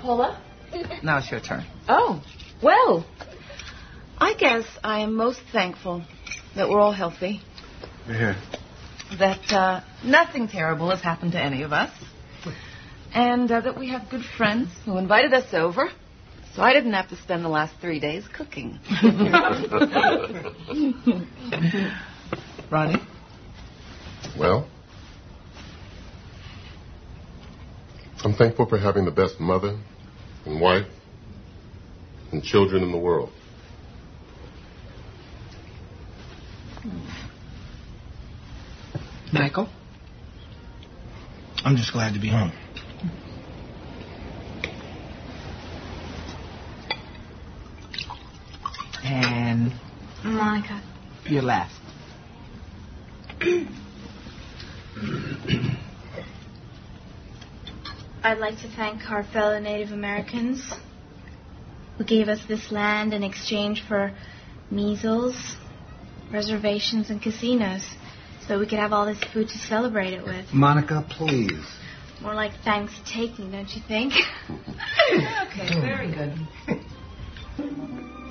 Paula? Now it's your turn. Oh, well, I guess I am most thankful that we're all healthy. Yeah. That nothing terrible has happened to any of us. And that we have good friends who invited us over, so I didn't have to spend the last 3 days cooking. Ronnie? Well, I'm thankful for having the best mother and wife and children in the world. Michael? I'm just glad to be home. And Monica. you're last. I'd like to thank our fellow Native Americans who gave us this land in exchange for measles, reservations, and casinos so we could have all this food to celebrate it with. Monica, please. More like thanks-taking, don't you think? Okay, very good.